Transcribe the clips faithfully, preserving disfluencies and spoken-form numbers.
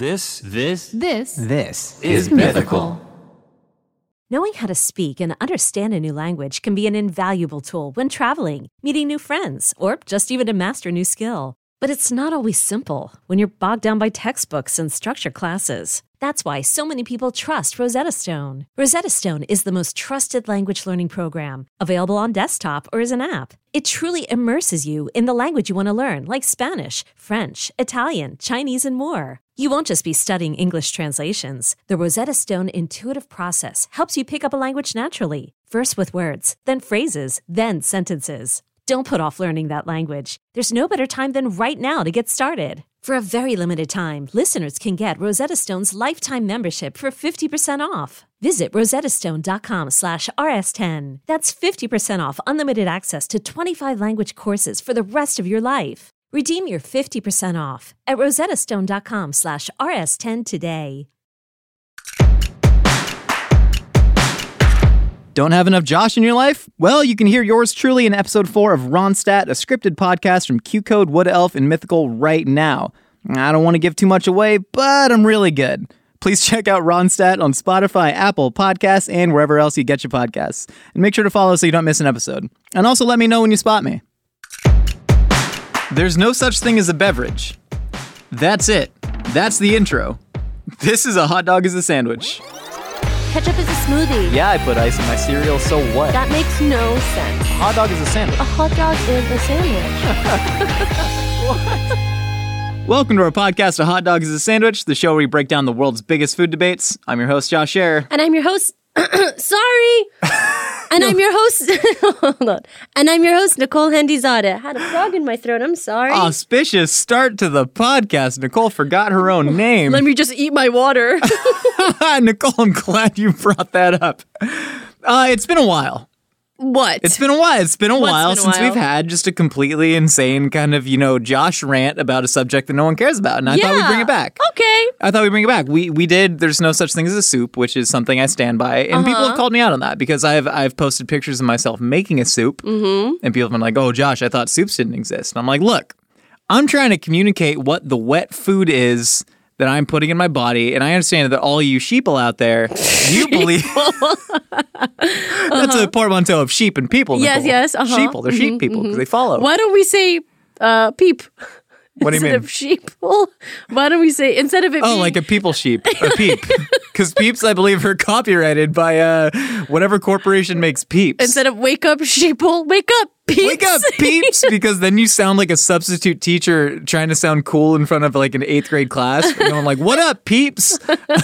This, this, This, This is Mythical. Knowing how to speak and understand a new language can be an invaluable tool when traveling, meeting new friends, or just even to master a new skill. But it's not always simple when you're bogged down by textbooks and structured classes. That's why so many people trust Rosetta Stone. Rosetta Stone is the most trusted language learning program, available on desktop or as an app. It truly immerses you in the language you want to learn, like Spanish, French, Italian, Chinese, and more. You won't just be studying English translations. The Rosetta Stone intuitive process helps you pick up a language naturally, first with words, then phrases, then sentences. Don't put off learning that language. There's no better time than right now to get started. For a very limited time, listeners can get Rosetta Stone's lifetime membership for fifty percent off. Visit rosettastone.com slash rs10. That's fifty percent off unlimited access to twenty-five language courses for the rest of your life. Redeem your fifty percent off at rosettastone.com slash rs10 today. Don't have enough Josh in your life? Well, you can hear yours truly in episode four of Ronstadt, a scripted podcast from Q Code, Wood Elf, and Mythical right now. I don't want to give too much away, but I'm really good. Please check out Ronstadt on Spotify, Apple Podcasts, and wherever else you get your podcasts. And make sure to follow so you don't miss an episode. And also let me know when you spot me. There's no such thing as a beverage. That's it. That's the intro. This is A Hot Dog is a Sandwich. ketchup is a smoothie. Yeah, I put ice in my cereal, so what? That makes no sense. A hot dog is a sandwich. A hot dog is a sandwich. Welcome to our podcast, A Hot Dog is a Sandwich, the show where we break down the world's biggest food debates. I'm your host, Josh Scherer. And I'm your host. Sorry. And no. I'm your host. Hold on. And I'm your host, Nicole Hendizadeh. I had a frog in my throat. I'm sorry. Auspicious start to the podcast. Nicole forgot her own name. Let me just eat my water. Nicole, I'm glad you brought that up. Uh, it's been a while. What? It's been a while. It's been a What's while been a since while? we've had just a completely insane kind of, you know, Josh rant about a subject that no one cares about. And I yeah. thought we'd bring it back. Okay. I thought we'd bring it back. We we did There's No Such Thing as a Soup, which is something I stand by. And Uh-huh. people have called me out on that because I've I've posted pictures of myself making a soup. Mm-hmm. And people have been like, oh, Josh, I thought soups didn't exist. And I'm like, look, I'm trying to communicate what the wet food is that I'm putting in my body, and I understand that all you sheeple out there, you believe that's a portmanteau of sheep and people. Yes, Nicole. yes, uh-huh. Sheeple, they're Mhm, sheep people because mhm. they follow. Why don't we say uh, peep? What do you instead mean? of sheep? Why don't we say, instead of it Oh, being... like a people sheep, a peep. Because peeps, I believe, are copyrighted by uh, whatever corporation makes peeps. Instead of wake up sheeple, wake up peeps. Wake up, peeps, because then you sound like a substitute teacher trying to sound cool in front of like an eighth grade class. And I'm like, what up, peeps?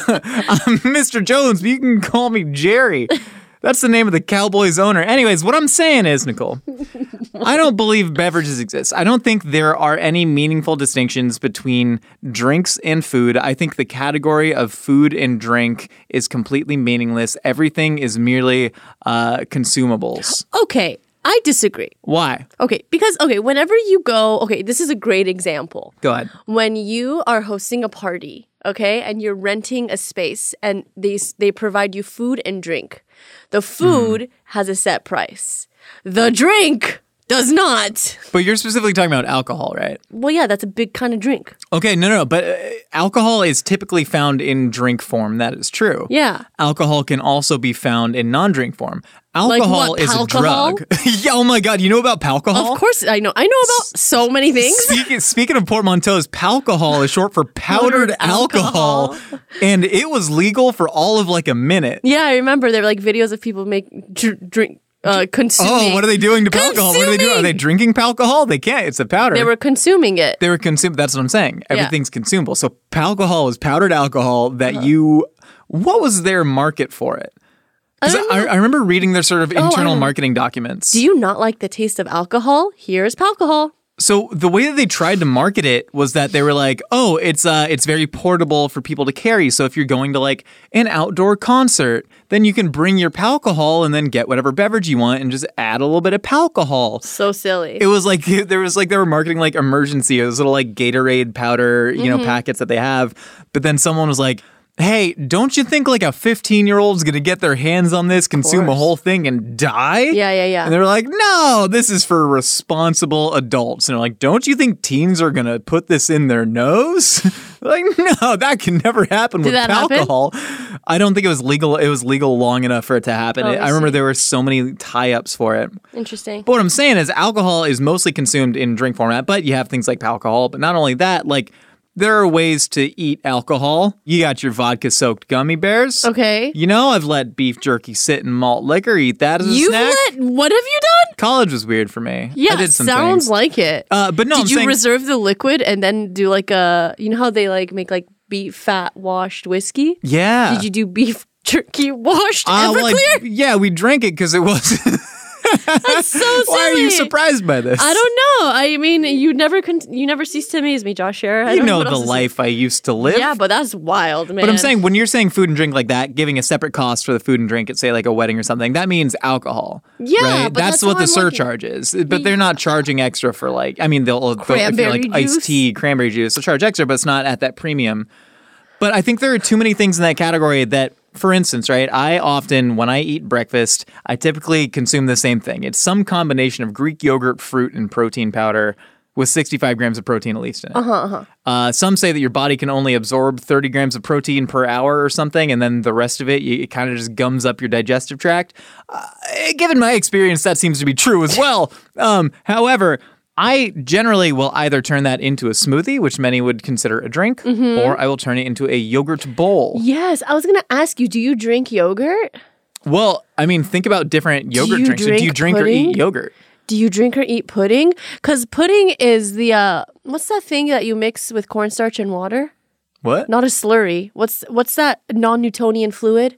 I'm Mister Jones, but you can call me Jerry. That's the name of the Cowboys owner. Anyways, what I'm saying is, Nicole, I don't believe beverages exist. I don't think there are any meaningful distinctions between drinks and food. I think the category of food and drink is completely meaningless. Everything is merely uh, consumables. Okay, I disagree. Why? Okay, because, okay, whenever you go, okay, this is a great example. Go ahead. When you are hosting a party, okay, and you're renting a space and they, they provide you food and drink, the food mm. has a set price. The drink does not. But you're specifically talking about alcohol, right? Well, yeah, that's a big kind of drink. Okay, no, no, but uh, alcohol is typically found in drink form. That is true. Yeah. Alcohol can also be found in non-drink form. Alcohol like what, is palcohol? a drug. Yeah, oh my God, you know about palcohol? Of course I know. I know about so many things. Speaking, speaking of portmanteaus, palcohol is short for powdered, Powdered alcohol, alcohol. And it was legal for all of like a minute. Yeah, I remember there were like videos of people make dr- drink. Uh, consuming. Oh, what are they doing to alcohol? What are they doing? Are they drinking alcohol? They can't. It's a powder. They were consuming it. They were consuming. That's what I'm saying. Yeah. Everything's consumable. So alcohol is powdered alcohol that uh-huh. you. What was their market for it? Because I, I, I remember reading their sort of internal oh, marketing documents. Do you not like the taste of alcohol? Here's alcohol. So the way that they tried to market it was that they were like, oh, it's uh, it's very portable for people to carry. So if you're going to like an outdoor concert, then you can bring your alcohol and then get whatever beverage you want and just add a little bit of alcohol. So silly. It was like there was like they were marketing like emergency, those little like Gatorade powder, you mm-hmm. know, packets that they have. But then someone was like, hey, don't you think like a fifteen-year-old's going to get their hands on this, consume a whole thing, and die? Yeah, yeah, yeah. And they were like, no, this is for responsible adults. And they're like, don't you think teens are going to put this in their nose? Like, no, that can never happen with that happen? alcohol. I don't think it was legal. It was legal long enough for it to happen. Oh, I, I remember see. there were so many tie-ups for it. Interesting. But what I'm saying is alcohol is mostly consumed in drink format, but you have things like alcohol. But not only that, like there are ways to eat alcohol. You got your vodka-soaked gummy bears. Okay. You know, I've let beef jerky sit in malt liquor, eat that as a You've snack. let, what have you done? College was weird for me. Yeah, I did some sounds things. like it. Uh, but no, Did I'm you saying, reserve the liquid and then do like a, you know how they like make like beef fat washed whiskey? yeah. Did you do beef jerky washed Uh, well, Everclear? I- yeah, we drank it because it was. That's so silly. Why are you surprised by this? I don't know. I mean, you never con- you never cease to amaze me, Josh Scherer. I You don't know what the else to say. life I used to live. Yeah, but that's wild, man. But I'm saying when you're saying food and drink like that, giving a separate cost for the food and drink at say like a wedding or something, that means alcohol. Yeah, right? but that's, that's what how the I'm surcharge is. But they're not charging extra for like I mean they'll, they'll if you're Cranberry like iced juice? tea, cranberry juice, they'll charge extra, but it's not at that premium. But I think there are too many things in that category that, for instance, right, I often, when I eat breakfast, I typically consume the same thing. It's some combination of Greek yogurt, fruit, and protein powder with sixty-five grams of protein at least in it. Uh-huh, uh-huh. Uh, some say that your body can only absorb thirty grams of protein per hour or something, and then the rest of it, you, it kind of just gums up your digestive tract. Uh, given my experience, that seems to be true as well. Um, however... I generally will either turn that into a smoothie, which many would consider a drink, Mm-hmm. or I will turn it into a yogurt bowl. Yes, I was gonna ask you. Do you drink yogurt? Well, I mean, think about different yogurt you drinks. So do you drink drink or pudding? eat yogurt? Do you drink or eat pudding? Because pudding is the uh, what's that thing that you mix with cornstarch and water? What? Not a slurry. What's what's that non-Newtonian fluid?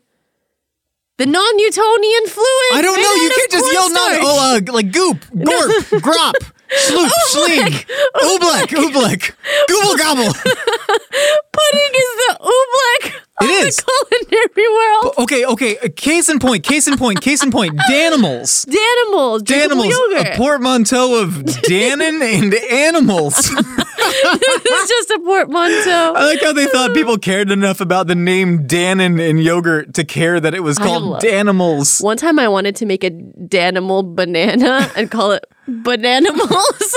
The non-Newtonian fluid. I don't made know. You out of can't just yell non. cornstarch. Oh, uh, like goop, gorp, grop, sloop, schling, oobleck, oobleck, gooble gobble. Pudding is the oobleck of It the is. culinary world. Okay, okay. uh, Case in point. Case in point. Case in point. Danimals. Danimals. drinkable Danimals. yogurt. A portmanteau of Dannon and animals. It's just a portmanteau. I like how they thought people cared enough about the name Dannon in yogurt to care that it was I called love- Danimals. One time I wanted to make a Danimal banana and call it Bananimals.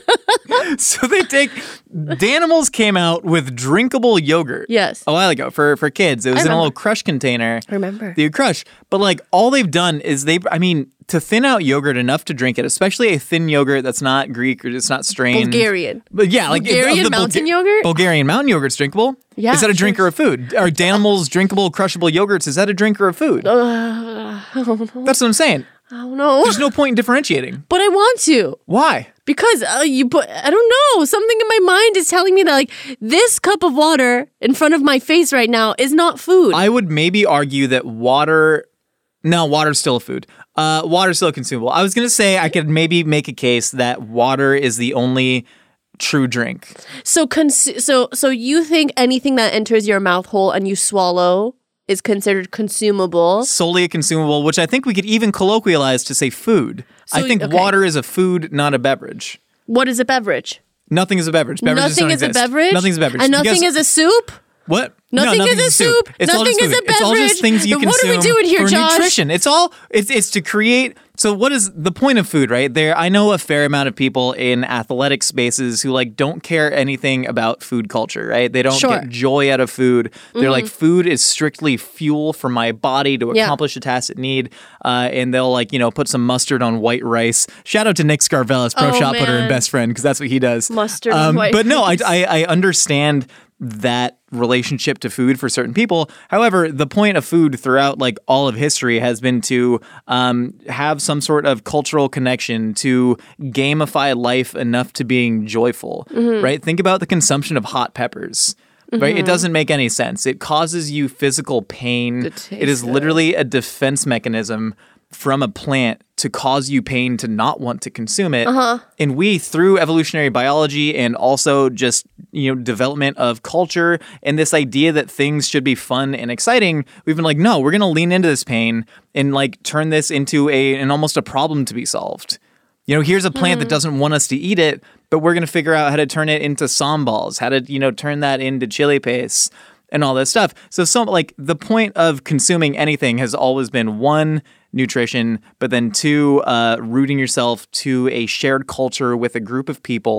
So they take Danimals came out with drinkable yogurt. Yes. A while ago for for kids. It was in a remember. little crush container. I remember. that you crush. But like all they've done is they I mean to thin out yogurt enough to drink it, especially a thin yogurt that's not Greek or it's not strained. Bulgarian. But yeah, like Bulgarian the mountain Bulga- yogurt? Bulgarian mountain yogurt's drinkable. Yeah, Is that a sure. drink or a food? Are Danimals drinkable, crushable yogurts? Is that a drink or a food? Uh, I don't know. That's what I'm saying. I don't know. There's no point in differentiating. But I want to. Why? Because uh, you put, I don't know, something in my mind is telling me that like this cup of water in front of my face right now is not food. I would maybe argue that water. No, water's still a food. Uh, water's still consumable. I was gonna say I could maybe make a case that water is the only true drink. so cons- so so you think anything that enters your mouth hole and you swallow is considered consumable? Solely a consumable, which I think we could even colloquialize to say food. I So, think okay. water is a food, not a beverage. What is a beverage? Nothing is a beverage. Beverages Nothing don't is a exist. beverage? Nothing's a beverage. And nothing Because- is a soup? What? Nothing no, is nothing's a soup. It's all Nothing just is food. a It's all just beverage. things you Then what are consume we doing here, for Josh? nutrition. It's all it's it's to create. So what is the point of food, right? There, I know a fair amount of people in athletic spaces who like don't care anything about food culture, right? They don't Sure. get joy out of food. They're like, food is strictly fuel for my body to Yeah. accomplish a task it need, uh, and they'll like you know put some mustard on white rice. Shout out to Nick Scarvellis, pro Oh, shot putter and man. best friend, because that's what he does. Mustard on white But no, I, rice. I I understand that relationship to food for certain people. However, the point of food throughout like all of history has been to um, have some sort of cultural connection, to gamify life enough to being joyful, Mm-hmm. right? Think about the consumption of hot peppers. Right? It doesn't make any sense. It causes you physical pain. The taste It is of it. literally a defense mechanism from a plant to cause you pain to not want to consume it. Uh-huh. And we, through evolutionary biology and also just, you know, development of culture and this idea that things should be fun and exciting, we've been like, no, we're going to lean into this pain and like turn this into a an almost a problem to be solved. You know, here's a plant that doesn't want us to eat it, but we're going to figure out how to turn it into samballs, how to, you know, turn that into chili paste and all this stuff. So, some like the point of consuming anything has always been one, nutrition, but then two, uh, rooting yourself to a shared culture with a group of people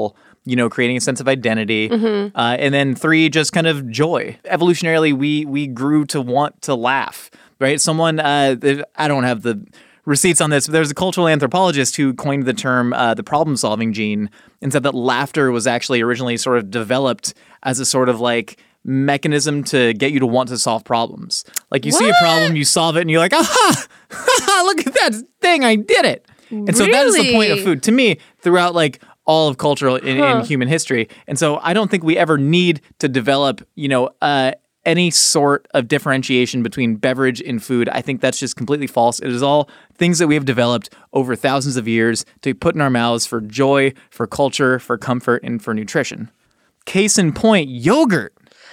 you know, creating a sense of identity. Mm-hmm. Uh, and then three, just kind of joy. Evolutionarily, we we grew to want to laugh, right? Someone, uh, I don't have the receipts on this, but there's a cultural anthropologist who coined the term uh, the problem-solving gene and said that laughter was actually originally sort of developed as a sort of like mechanism to get you to want to solve problems. Like you What? see a problem, you solve it, and you're like, aha, look at that thing, I did it. And so that is the point of Really? food to me throughout like all of cultural in, Huh. in human history. And so I don't think we ever need to develop, you know, uh, any sort of differentiation between beverage and food. I think that's just completely false. It is all things that we have developed over thousands of years to put in our mouths for joy, for culture, for comfort, and for nutrition. Case in point, yogurt.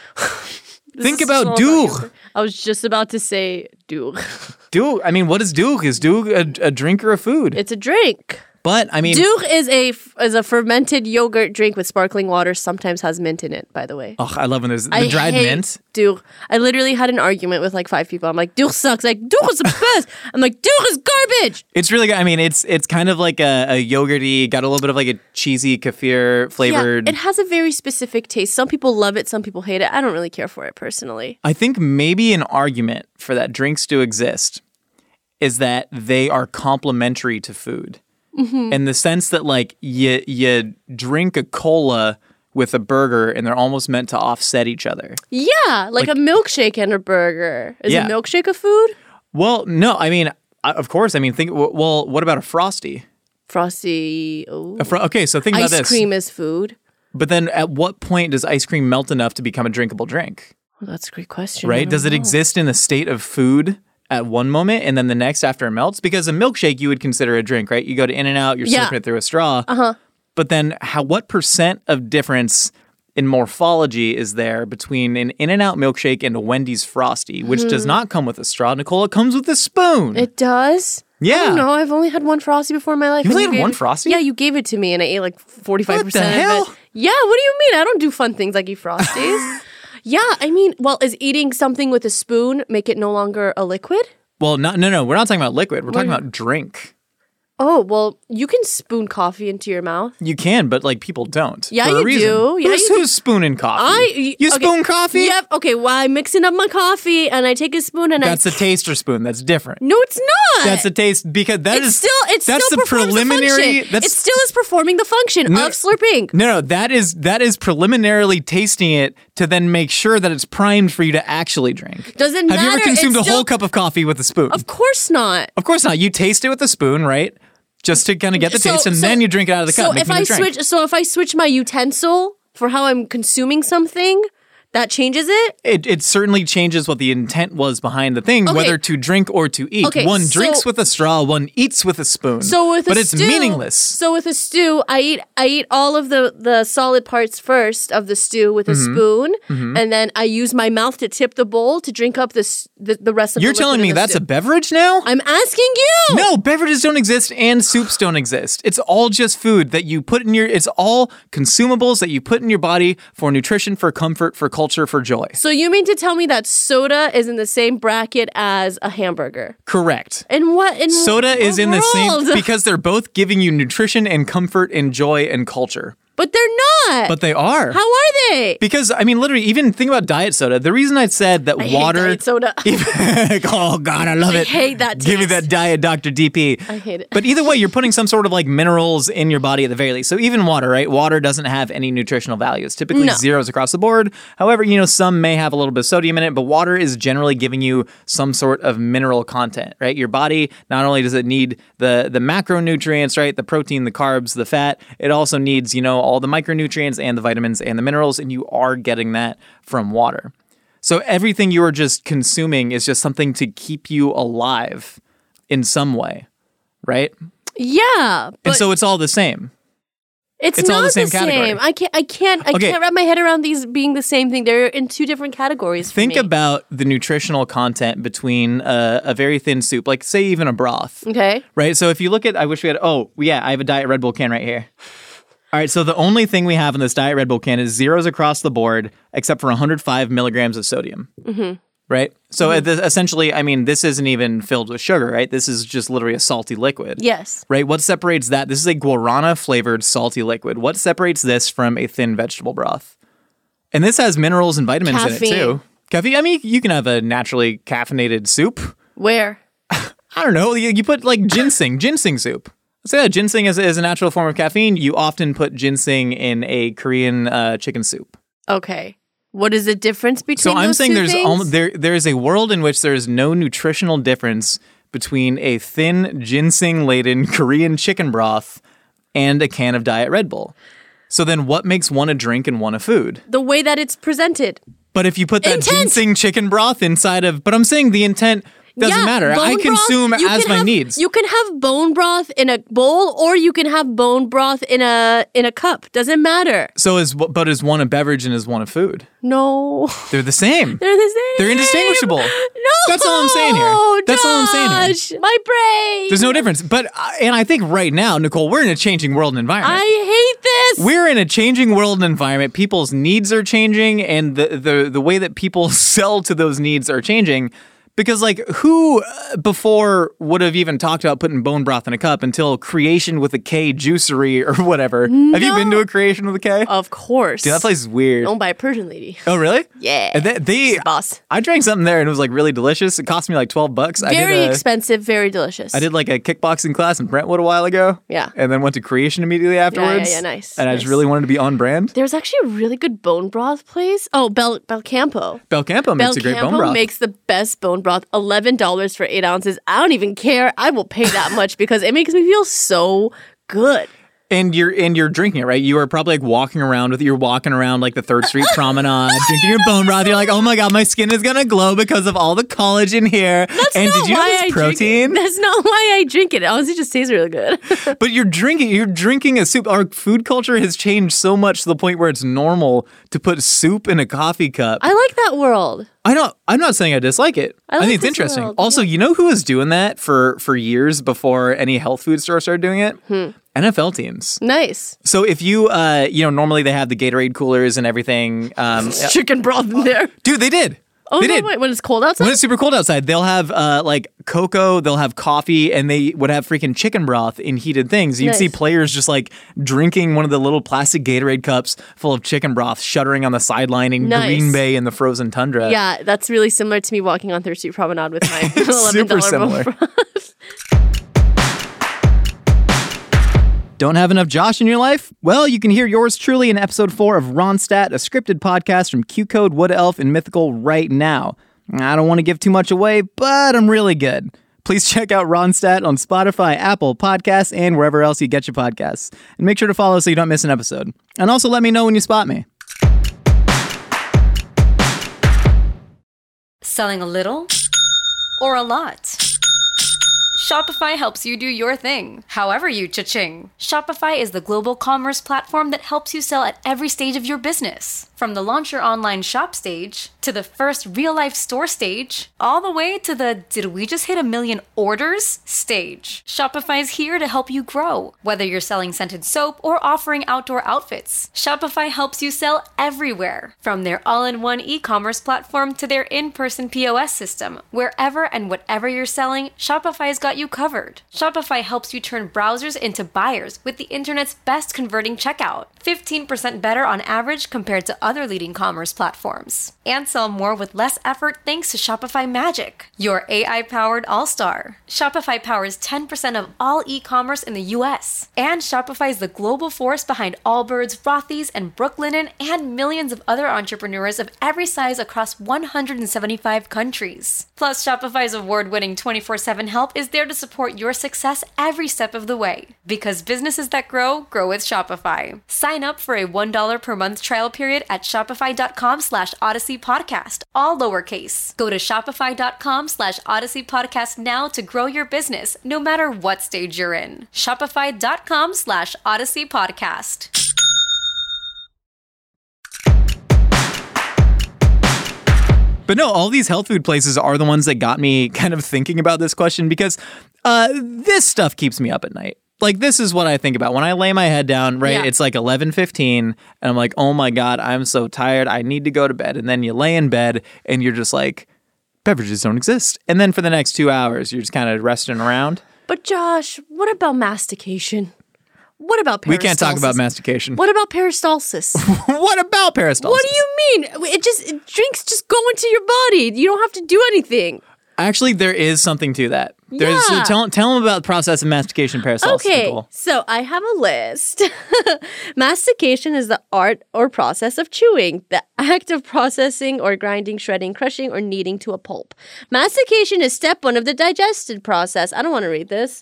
Think is about so dough. yogurt. I was just about to say dough. Dough. I mean, what is dough? Is dough a, a drink or a food? It's a drink. But I mean, Dough is a is a fermented yogurt drink with sparkling water. Sometimes has mint in it. By the way. oh, I love when there's the I dried hate mint. Dough. I literally had an argument with like five people. I'm like, Dough sucks. Like, Dough is the best. I'm like, Dough is garbage. It's really good. I mean, it's it's kind of like a, a yogurty, got a little bit of like a cheesy kefir flavored. Yeah, it has a very specific taste. Some people love it. Some people hate it. I don't really care for it personally. I think maybe an argument for that drinks do exist is that they are complementary to food. Mm-hmm. In the sense that like you you drink a cola with a burger and they're almost meant to offset each other. Yeah, like, a milkshake and a burger. Is Yeah. a milkshake a food? Well, no, I mean, I- of course, I mean, think. Well, what about a Frosty? Frosty. Oh. A fro- okay, so think about Ice this. cream is food. But then, at what point does ice cream melt enough to become a drinkable drink? Well, that's a great question. I Right? don't Does it know. exist in the state of food at one moment and then the next after it melts? Because a milkshake you would consider a drink, right? You go to In-N-Out, you're Yeah. slurping it through a straw. Uh-huh. But then how what percent of difference in morphology is there between an In-N-Out milkshake and a Wendy's Frosty, which does not come with a straw, Nicole? It comes with a spoon. Hmm. It does? Yeah. No, I've only had one Frosty before in my life. You and only had gave one it- Frosty? Yeah, you gave it to me and I ate like forty-five percent What the of hell? it. Yeah, what do you mean? I don't do fun things like eat Frosties. Yeah, I mean, well, is eating something with a spoon make it no longer a liquid? Well, not, no, no, we're not talking about liquid. We're talking What- about drink. Oh, well, you can spoon coffee into your mouth. You can, but like people don't. Yeah, for a you reason. do. Yeah, who's, you do. who's spooning coffee? I you okay. spoon coffee? Yep. Okay. Well, I'm mixing up my coffee and I take a spoon and That's I. a taster spoon. That's different. No, it's not. That's a taste because that It's is still. It's that's still the performs preliminary. The function. That's it still is performing the function No. of slurping. no, no. That is that is preliminarily tasting it to then make sure that it's primed for you to actually drink. Doesn't Have you ever matter, consumed a it's whole still- cup of coffee with a spoon? Of course not. Of course not. You taste it with a spoon, right? Just to kind of get the So- taste, and so- then you drink it out of the So cup. if making I it a drink. switch, so if I switch my utensil for how I'm consuming something, that changes it. It, it certainly changes what the intent was behind the thing, Okay. whether to drink or to eat. Okay, one so- drinks with a straw, one eats with a spoon. So with but a it's stew, meaningless. So with a stew, I eat I eat all of the the solid parts first of the stew with a Mm-hmm. spoon, and then I use my mouth to tip the bowl to drink up the s- the, the rest of. You're the liquid telling in me the that's stew. a beverage now? I'm asking you. No, beverages don't exist and soups don't exist. It's all just food that you put in your, it's all consumables that you put in your body for nutrition, for comfort, for culture, for joy. So you mean to tell me that soda is in the same bracket as a hamburger? Correct. And what? In Soda what is in the world? same, because they're both giving you nutrition and comfort and joy and culture. But they're not. But they are. How are they? Because, I mean, literally, even think about diet soda. The reason I said that I hate water. diet soda. oh, God, I love I it. hate that Give me taste. that diet Doctor D P. I hate it. But either way, you're putting some sort of like minerals in your body at the very least. So even water, right? Water doesn't have any nutritional values. Typically No. zeros across the board. However, you know, some may have a little bit of sodium in it, but water is generally giving you some sort of mineral content, right? Your body, not only does it need the, the macronutrients, right? The protein, the carbs, the fat, it also needs, you know, all the micronutrients and the vitamins and the minerals, and you are getting that from water. So everything you are just consuming is just something to keep you alive in some way, right? Yeah, but And so it's all the same. it's, it's not all the same category. I can't. I can't. I Okay. can't wrap my head around these being the same thing. They're in two different categories. For Think me. about the nutritional content between a, a very thin soup, like say even a broth, Okay. right? So if you look at, I wish we had, oh, yeah, I have a Diet Red Bull can right here. All right, so the only thing we have in this Diet Red Bull can is zeros across the board, except for one hundred five milligrams of sodium. Mm-hmm. right? So Mm-hmm. uh, th- essentially, I mean, this isn't even filled with sugar, right? This is just literally a salty liquid. Yes. Right? What separates that? This is a guarana flavored salty liquid. What separates this from a thin vegetable broth? And this has minerals and vitamins in it Caffeine. too. Caffeine. I mean, you can have a naturally caffeinated soup. Where? I don't know. You, you put like ginseng, ginseng soup. Let's say that ginseng is, is a natural form of caffeine. You often put ginseng in a Korean uh, chicken soup. Okay. What is the difference between So I'm those saying two there's things? al- there there is a world in which there is no nutritional difference between a thin ginseng laden Korean chicken broth and a can of Diet Red Bull. So then what makes one a drink and one a food? the way that it's presented. But if you put that Intent. ginseng chicken broth inside of, but I'm saying the intent doesn't Yeah, matter. bone I broth, consume you as can my have- needs. You can have bone broth in a bowl, or you can have bone broth in a in a cup. Doesn't matter. So is but is one a beverage and is one a food? No, They're the same. they're the same. They're indistinguishable. No, That's all I'm saying here. That's all I'm saying here. Josh, My brain. There's no difference. But uh, and I think right now, Nicole, we're in a changing world and environment. I hate this. We're in a changing world and environment. People's needs are changing, and the the the way that people sell to those needs are changing. Because, like, who uh, before would have even talked about putting bone broth in a cup until Creation with a K Juicery or whatever? Have you been to a Creation with a K? Of course. Dude, that place is weird. Owned by a Persian lady. Oh, really? Yeah. And they, they Boss. I drank something there and it was like really delicious. It cost me like twelve bucks. I Very did a, expensive, very delicious. I did like a kickboxing class in Brentwood a while ago. Yeah. And then went to Creation immediately afterwards. yeah, nice, And I just nice. really wanted to be on brand. There's actually a really good bone broth place. Oh, Bel Belcampo. Belcampo makes a great bone Belcampo broth. makes the best bone broth. eleven dollars for eight ounces. I don't even care. I will pay that much because it makes me feel so good. And you're and you're drinking it, right? You are probably like walking around with you're walking around like the Third Street Promenade, drinking your bone broth. You're like, oh my god, my skin is gonna glow because of all the collagen here. That's and not did you know why there's I protein? Drink it. That's not why I drink it. It honestly just tastes really good. But you're drinking you're drinking a soup. Our food culture has changed so much to the point where it's normal to put soup in a coffee cup. I like that world. I don't. I'm not saying I dislike it. I, I like think it's this interesting. world, Also, you know who was doing that for for years before any health food store started doing it? Hmm. N F L teams. Nice. So if you, uh, you know, normally they have the Gatorade coolers and everything. Um, Chicken broth in there. dude, they did. Oh, they no, did. wait. When it's cold outside? When it's super cold outside, they'll have uh, like cocoa, they'll have coffee, and they would have freaking chicken broth in heated things. You'd Nice. see players just like drinking one of the little plastic Gatorade cups full of chicken broth, shuddering on the sideline in Nice. Green Bay in the frozen tundra. Yeah, that's really similar to me walking on Third Street Promenade with my eleven dollars super similar. bone broth. Don't have enough Josh in your life? Well, you can hear yours truly in episode four of Ronstadt, a scripted podcast from Q Code, Wood Elf, and Mythical right now. I don't want to give too much away, but I'm really good. Please check out Ronstadt on Spotify, Apple Podcasts, and wherever else you get your podcasts. And make sure to follow so you don't miss an episode. And also let me know when you spot me. Selling a little or a lot? Shopify helps you do your thing, however you cha-ching. Shopify is the global commerce platform that helps you sell at every stage of your business. From the launch your online shop stage, to the first real-life store stage, all the way to the did we just hit a million orders stage. Shopify is here to help you grow. Whether you're selling scented soap or offering outdoor outfits, Shopify helps you sell everywhere. From their all-in-one e-commerce platform to their in-person P O S system, wherever and whatever you're selling, Shopify's got you covered. Shopify helps you turn browsers into buyers with the internet's best converting checkout. fifteen percent better on average compared to other leading commerce platforms. And sell more with less effort thanks to Shopify Magic, your A I-powered all-star. Shopify powers ten percent of all e-commerce in the U S. And Shopify is the global force behind Allbirds, Rothy's, and Brooklinen, and millions of other entrepreneurs of every size across one hundred seventy-five countries. Plus, Shopify's award-winning twenty-four seven help is there to support your success every step of the way. Because businesses that grow, grow with Shopify. Sign up for a one dollar per month trial period at shopify.com slash odyssey podcast, all lowercase. Go to shopify.com slash odyssey podcast now to grow your business, no matter what stage you're in. Shopify.com slash odyssey podcast. But no, all these health food places are the ones that got me kind of thinking about this question because uh, this stuff keeps me up at night. Like, this is what I think about. When I lay my head down, right, Yeah. it's like eleven fifteen, and I'm like, oh my God, I'm so tired. I need to go to bed. And then you lay in bed, and you're just like, beverages don't exist. And then for the next two hours, you're just kind of resting around. But Josh, what about mastication? What about peristalsis? We can't talk about mastication. What about peristalsis? What about peristalsis? What do you mean? It just it, drinks just go into your body. You don't have to do anything. Actually, there is something to that. There's, Yeah. so tell, tell them about the process of mastication peristalsis. Okay, Nicole. so I have a list. Mastication is the art or process of chewing, the act of processing or grinding, shredding, crushing, or kneading to a pulp. Mastication is step one of the digested process. I don't want to read this.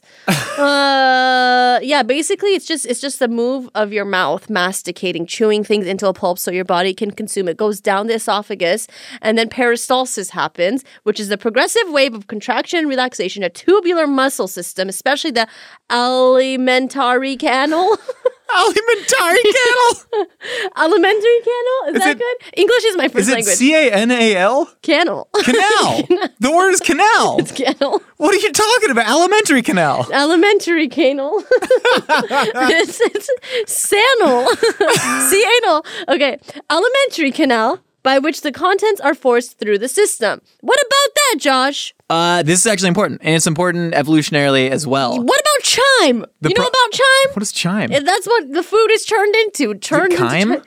uh, yeah, basically, it's just it's just the move of your mouth masticating, chewing things into a pulp so your body can consume it. Goes down the esophagus, and then peristalsis happens, which is the progressive wave of contraction and relaxation. A tubular muscle system, especially the alimentary canal. Alimentary canal? Alimentary canal? Is, Is that it- good? English is my first Is it language. C A N A L? Canal. Canal. The word is canal. Canal. What are you talking about? Alimentary canal. Alimentary canal. it's, it's sanal. Cianal. Okay. Alimentary canal by which the contents are forced through the system. What about that, Josh? Uh, this is actually important, and it's important evolutionarily as well. What about chime? The you know pro- about chime? What is chime? That's what the food is turned into. Turned into chyme? chi-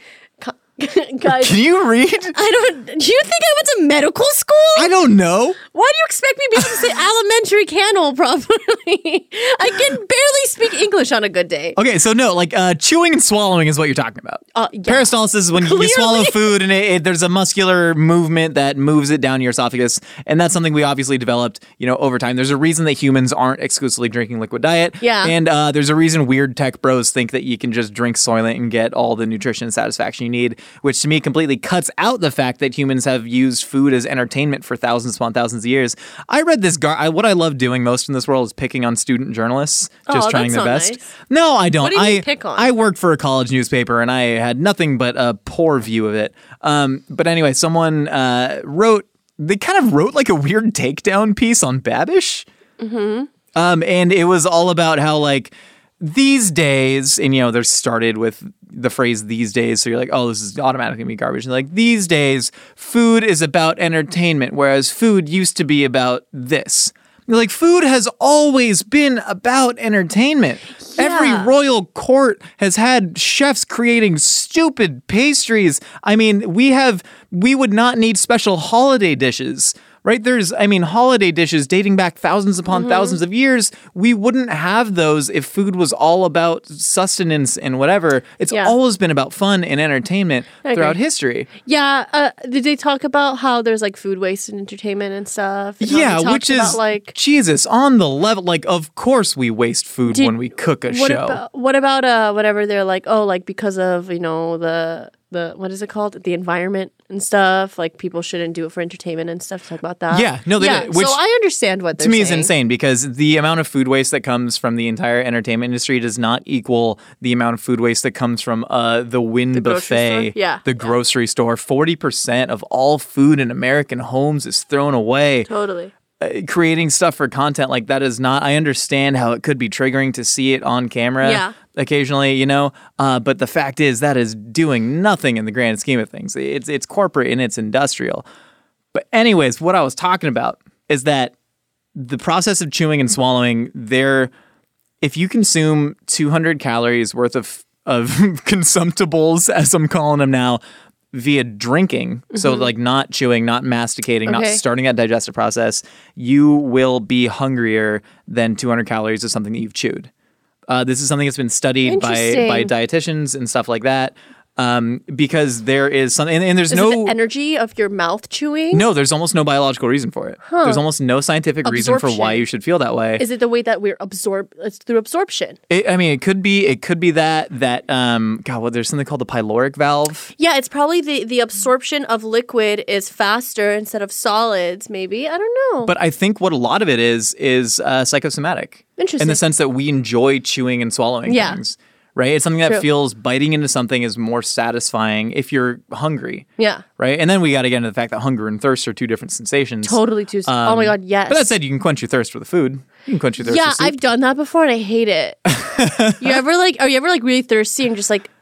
Guys, Can you read? I don't. Do you think I went to medical school? I don't know. Why do you expect me to be able to say alimentary canal properly? I can barely speak English on a good day. Okay, so no, like uh, chewing and swallowing is what you're talking about. Uh, yeah. Peristalsis is when you, you Clearly. swallow food and it, it, there's a muscular movement that moves it down your esophagus, and that's something we obviously developed, you know, over time. There's a reason that humans aren't exclusively drinking liquid diet. Yeah. And uh, there's a reason weird tech bros think that you can just drink Soylent and get all the nutrition and satisfaction you need, which to me completely cuts out the fact that humans have used food as entertainment for thousands upon thousands of years. I read this. Gar- I, what I love doing most in this world is picking on student journalists, just Oh, trying that's their not best. nice. No, I don't. What do you I mean pick on? I worked for a college newspaper and I had nothing but a poor view of it. Um, but anyway, someone uh, wrote. They kind of wrote like a weird takedown piece on Babish. Mm-hmm. Um, and it was all about how like these days, and you know, they're started with the phrase these days, so you're like, oh, this is automatically gonna be garbage. And like these days, food is about entertainment, whereas food used to be about this. Like food has always been about entertainment. Every Yeah. royal court has had chefs creating stupid pastries. I mean, we have we would not need special holiday dishes. Right? There's, I mean, holiday dishes dating back thousands upon Mm-hmm. thousands of years. We wouldn't have those if food was all about sustenance and whatever. It's Yeah. always been about fun and entertainment I throughout agree. history. Yeah. Uh, did they talk about how there's like food waste and entertainment and stuff? And how Yeah, they talked which is, about, like. Jesus, on the level, like, of course we waste food Did- when we cook a What show. about what about uh whatever they're like? Oh, like because of you know the the what is it called? The environment and stuff. Like people shouldn't do it for entertainment and stuff. Talk about that. Yeah, no, they yeah. did, which so I understand what they're to me is saying. insane because the amount of food waste that comes from the entire entertainment industry does not equal the amount of food waste that comes from uh, the Wynn The grocery buffet, store? Yeah, the yeah. grocery store. forty percent of all food in American homes is thrown away. Totally. Uh, creating stuff for content like that is not, I understand how it could be triggering to see it on camera Yeah. occasionally, you know, uh, but the fact is that is doing nothing in the grand scheme of things. It's, it's corporate and it's industrial. But anyways, what I was talking about is that the process of chewing and swallowing, there, if you consume two hundred calories worth of, of consumptibles, as I'm calling them now, via drinking, so like not chewing, not masticating, not Okay. starting that digestive process, you will be hungrier than two hundred calories of something that you've chewed. Uh, this is something that's been studied by Interesting. by dietitians and stuff like that, um, because there is something, and, and there's Is no it the energy of your mouth chewing? no, there's almost no biological reason for it. There's almost no scientific reason for why Absorption. you should feel that way. Is it the way that we're absorb? It's through absorption. It, I mean, it could be. It could be that that um, God, what there's something called the pyloric valve. Yeah, it's probably the the absorption of liquid is faster instead of solids. Maybe I don't know. But I think what a lot of it is is uh, psychosomatic. Interesting. In the sense that we enjoy chewing and swallowing Yeah. things. Right? It's something that True. feels biting into something is more satisfying if you're hungry. yeah, Right? And then we got to get into the fact that hunger and thirst are two different sensations. totally too. oh my god, yes. Um, But that said, you can quench your thirst with food. You can quench your thirst yeah, with soup. I've done that before and I hate it. you ever like? Are you ever like really thirsty and just like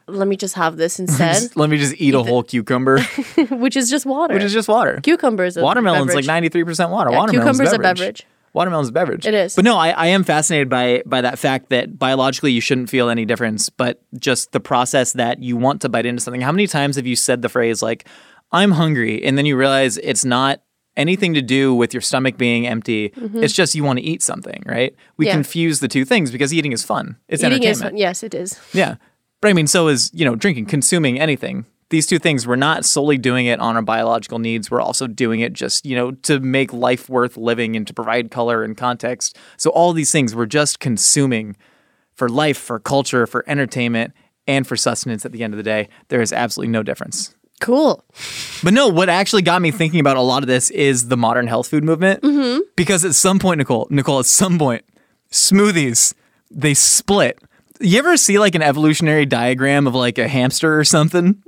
let me just have this instead, Let me just eat a whole cucumber, which is just water. which is just water. Cucumber is a Watermelon's beverage. like ninety-three percent water. Yeah, Watermelon's cucumber's a beverage. beverage. Watermelon's a beverage. It is. But no, I, I am fascinated by by that fact that biologically you shouldn't feel any difference, but just the process that you want to bite into something. How many times have you said the phrase like, I'm hungry, and then you realize it's not anything to do with your stomach being empty. Mm-hmm. It's just you want to eat something, right? We Yeah. confuse the two things because eating is fun. It's Eating is entertainment. fun. Yes, it is. Yeah. But I mean, so is, you know, drinking, consuming anything. These two things, we're not solely doing it on our biological needs. We're also doing it just, you know, to make life worth living and to provide color and context. So all these things we're just consuming for life, for culture, for entertainment, and for sustenance at the end of the day. There is absolutely no difference. Cool. But no, what actually got me thinking about a lot of this is the modern health food movement. Mm-hmm. Because at some point, Nicole, Nicole, at some point, smoothies, they split. You ever see like an evolutionary diagram of like a hamster or something?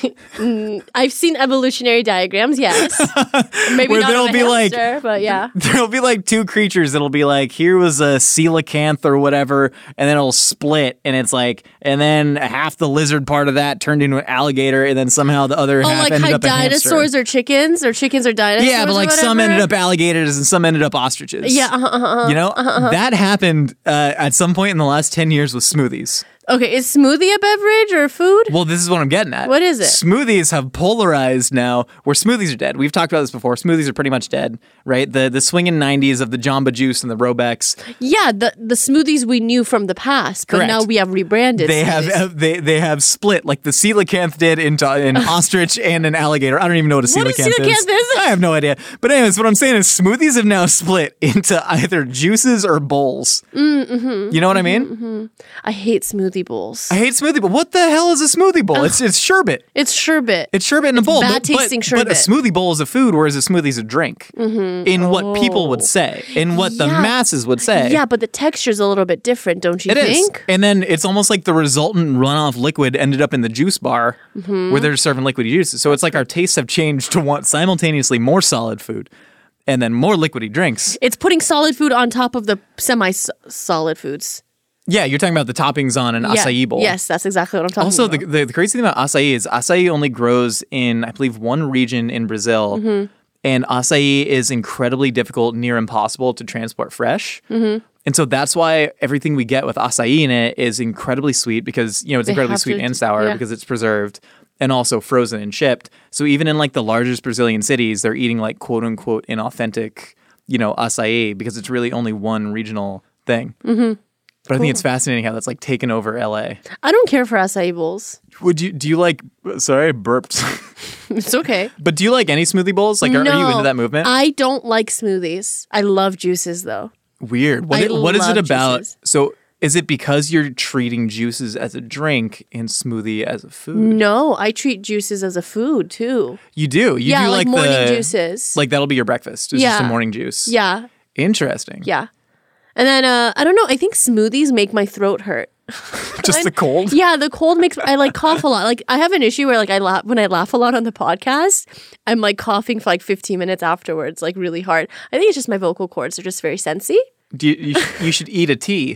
I've seen evolutionary diagrams, yes. Maybe Where not there'll of a be like- hamster, but yeah. There'll be like two creatures that'll be like, here was a coelacanth or whatever, and then it'll split, and it's like, and then half the lizard part of that turned into an alligator, and then somehow the other Oh, half like ended how up a hamster. dinosaurs are chickens, or chickens are dinosaurs. Yeah, but or like some whatever. ended up alligators and some ended up ostriches. Yeah, uh-huh, uh-huh. You know, that happened uh, at some point in the last ten years with smoothies. Okay, is smoothie a beverage or a food? Well, this is what I'm getting at. What is it? Smoothies have polarized now, where smoothies are dead. We've talked about this before. Smoothies are pretty much dead, right? The the swinging nineties of the Jamba Juice and the Robex. Yeah, the the smoothies we knew from the past, but Correct. now we have rebranded. They smoothies. have they they have split like the coelacanth did into an ostrich and an alligator. I don't even know what a What a coelacanth, coelacanth is? I have no idea. But anyways, what I'm saying is smoothies have now split into either juices or bowls. Mm-hmm, you know what I mean? Mm-hmm. I hate smoothie bowls. I hate smoothie bowl. What the hell is a smoothie bowl? It's it's sherbet. It's sherbet. It's sherbet in a bowl. bad but, tasting but, but a sherbet. smoothie bowl is a food, whereas a smoothie is a drink. Mm-hmm. In what people would say, in what the Yeah. masses would say. Yeah, but the texture's a little bit different, don't you It is. think? And then it's almost like the resultant runoff liquid ended up in the juice bar Mm-hmm. where they're serving liquidy juices. So it's like our tastes have changed to want simultaneously more solid food and then more liquidy drinks. It's putting solid food on top of the semi-solid foods. Yeah, you're talking about the toppings on an Yeah. acai bowl. Yes, that's exactly what I'm talking Also, about. the, the the crazy thing about acai is acai only grows in, I believe, one region in Brazil. Mm-hmm. And acai is incredibly difficult, near impossible to transport fresh. Mm-hmm. And so that's why everything we get with acai in it is incredibly sweet because, you know, it's They incredibly have sweet to- and sour yeah. because it's preserved and also frozen and shipped. So even in like the largest Brazilian cities, they're eating like quote unquote inauthentic, you know, acai because it's really only one regional thing. Mm-hmm. But I think it's fascinating how that's like taken over L A. I don't care for acai bowls. Would you do you like sorry, I burped. It's okay. But do you like any smoothie bowls? Like are, no, are you into that movement? I don't like smoothies. I love juices though. Weird. What I it- what is it love about? juices. So is it because you're treating juices as a drink and smoothie as a food? No, I treat juices as a food too. You do. You yeah, do like, like, morning the juices. like that'll be your breakfast. It's just a Yeah. morning juice. yeah, Interesting. yeah. And then uh, I don't know. I think smoothies make my throat hurt. Just the cold. Yeah, the cold makes I like cough a lot. Like I have an issue where like I laugh when I laugh a lot on the podcast, I'm like coughing for like fifteen minutes afterwards, like really hard. I think it's just my vocal cords are just very sensy. Do you, you, sh- you should eat a tea.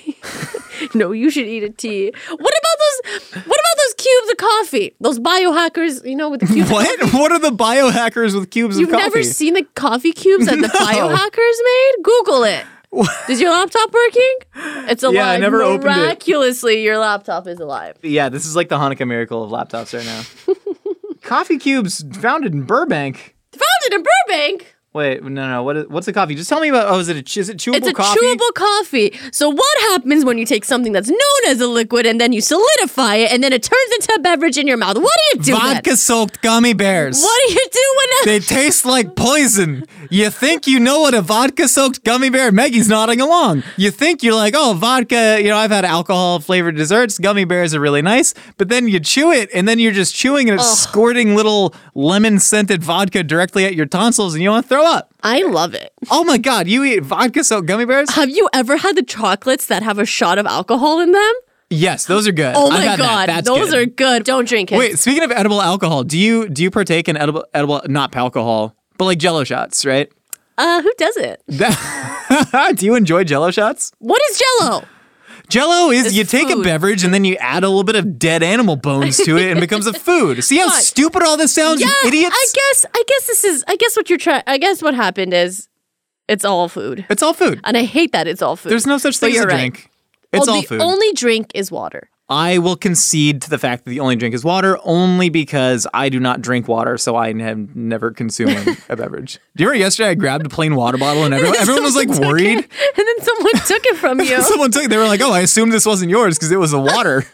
No, you should eat a tea. What about those? What about those cubes of coffee? Those biohackers, you know, with the cubes. Of What? coffee? What are the biohackers with cubes You've of coffee? never seen the coffee cubes that the No. biohackers made? Google it. Is your laptop working? It's alive. Yeah, I never opened it. Miraculously, your laptop is alive. Yeah, this is like the Hanukkah miracle of laptops right now. Coffee cubes founded in Burbank. Founded in Burbank. Wait, no, no. What is, what's the coffee? Just tell me about. Oh, is it a, is it chewable It's a coffee? chewable coffee. So what happens when you take something that's known as a liquid and then you solidify it and then it turns into a beverage in your mouth? What do you do then? Vodka soaked gummy bears. What do you do when They taste like poison. You think you know what a vodka soaked gummy bear? Maggie's nodding along. You think you're like, oh, vodka, you know, I've had alcohol flavored desserts. Gummy bears are really nice. But then you chew it and then you're just chewing and it's squirting little lemon scented vodka directly at your tonsils and you want to throw up. I love it. Oh my God, you eat vodka soaked gummy bears? Have you ever had the chocolates that have a shot of alcohol in them? Yes, those are good. Oh I've my had that. god, That's those good. are good. Don't drink it. Wait, speaking of edible alcohol, do you do you partake in edible edible not alcohol, but like Jello shots, right? Uh, who does it? That, do you enjoy Jello shots? What is Jello? Jello is It's you take a food. beverage and then you add a little bit of dead animal bones to it and it becomes a food. See how Fine. stupid all this sounds, Yeah, you idiots? I guess. I guess this is. I guess what you're trying. I guess what happened is, it's all food, It's all food. and I hate that it's all food. There's no such But thing as a you're right. drink. It's Well, all the food. only drink is water. I will concede to the fact that the only drink is water only because I do not drink water, so I am never consuming a beverage. Do you remember yesterday I grabbed a plain water bottle and everyone, everyone was like Someone took worried? it, and then someone took it from you. Someone took it. They were like, oh, I assumed this wasn't yours because it was the water.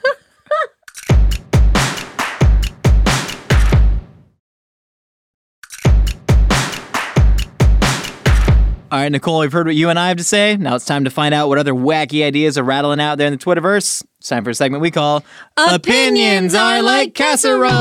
All right, Nicole, we've heard what you and I have to say. Now it's time to find out what other wacky ideas are rattling out there in the Twitterverse. It's time for a segment we call Opinions Are Like Casserole.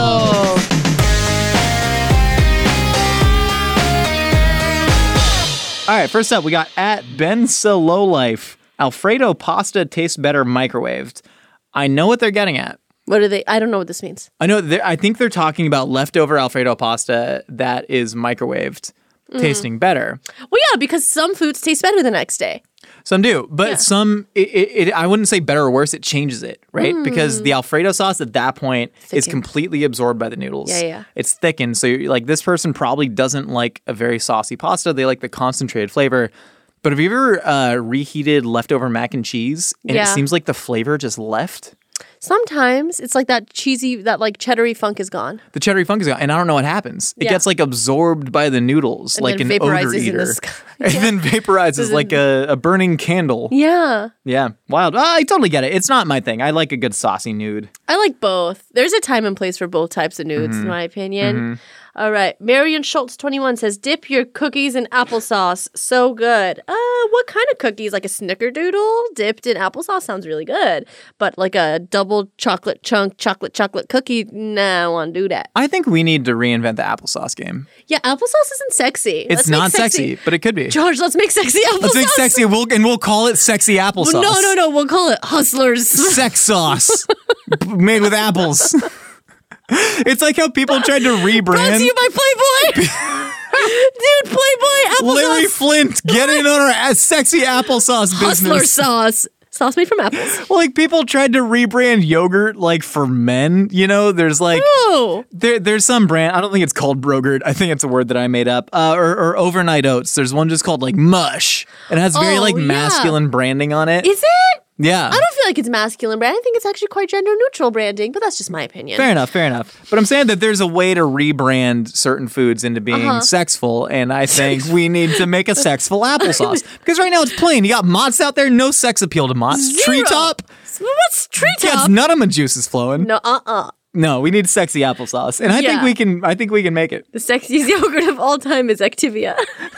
All right, first up, we got at Ben Slow Life. Alfredo pasta tastes better microwaved. I know what they're getting at. What are they? I don't know what this means. I know. they're- I think they're talking about leftover Alfredo pasta that is microwaved, Mm. tasting better. Well, yeah, because some foods taste better the next day. Some do, but some, it, it, it, I wouldn't say better or worse. It changes it, right? Because the Alfredo sauce at that point is Thickened. completely absorbed by the noodles. Yeah, yeah. It's thickened. So, you're, like, this person probably doesn't like a very saucy pasta. They like the concentrated flavor. But have you ever uh, reheated leftover mac and cheese and Yeah. it seems like the flavor just left? Sometimes it's like that cheesy, that like cheddary funk is gone. The cheddar funk is gone, and I don't know what happens. It Yeah. gets like absorbed by the noodles, And like then an odor vaporizes in the eater, sky. and then vaporizes like a, a burning candle. Yeah. Yeah, wild. Ah, I totally get it. It's not my thing. I like a good saucy nude. I like both. There's a time and place for both types of nudes, Mm-hmm. in my opinion. All right. Marion Schultz twenty-one says, dip your cookies in applesauce. So good. Uh, what kind of cookies? Like a snickerdoodle dipped in applesauce sounds really good. But like a double chocolate chunk, chocolate, chocolate cookie, nah, I don't want to do that. I think we need to reinvent the applesauce game. Yeah, applesauce isn't sexy. It's Let's make not sexy, but it could be. George, let's make sexy applesauce. Let's make sexy, we'll, and we'll call it sexy applesauce. No, no, no. We'll call it Hustlers. Sex sauce b- made with apples. It's like how people tried to Brought rebrand. to you by Playboy. Dude, Playboy applesauce. Larry Flint, get in on our a- sexy applesauce Hustler business. sauce. Sauce made from apples. Well, like people tried to rebrand yogurt like for men. You know, there's like Oh. there, there's some brand. I don't think it's called Brogurt. I think it's a word that I made up. Uh, or, or overnight oats. There's one just called like Mush. It has very Oh, like yeah. masculine branding on it. Is it? yeah. I don't feel like it's masculine brand. I think it's actually quite gender neutral branding, but that's just my opinion. Fair enough, fair enough. But I'm saying that there's a way to rebrand certain foods into being Uh-huh. sexful, and I think we need to make a sexful applesauce. Because right now it's plain. You got Mott's out there, no sex appeal to Mott's. Zero. Treetop, What's treetop? gets none of my juices flowing. No, uh-uh. No, we need sexy applesauce, and I think Yeah. we can. I think we can make it. The sexiest yogurt of all time is Activia.